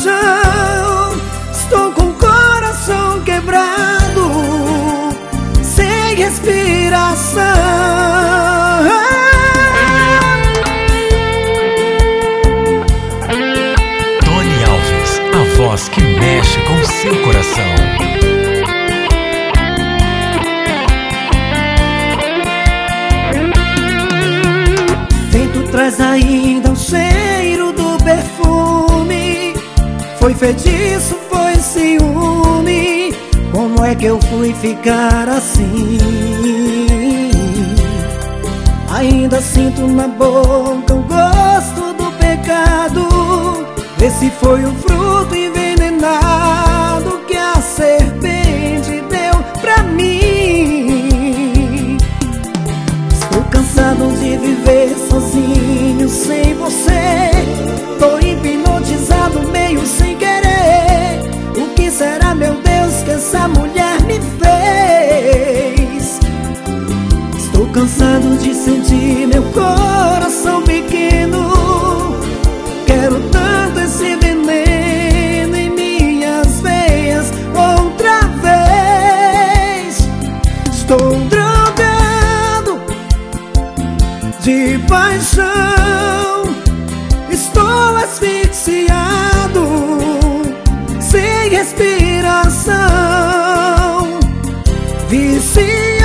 paixão. Estou com o coração quebrado, sem respiração. Tony Alves, a voz que mexe com seu coração. Vento traz ainda o cheiro do perfume. Foi feitiço, foi ciúme. Como é que eu fui ficar assim? Ainda sinto na boca o gosto do pecado. Vê se foi um fruto envenenado que a serpente deu pra mim. Estou cansado de viver sozinho sem você. Tô hipnotizado meio sem querer. O que será, meu Deus, que essa mulher me fez? Estou cansado de sentir meu coração pequeno. Quero tanto esse veneno em minhas veias outra vez. Estou drogado de paixão. Estou asfixiado, sem respiração, viciado.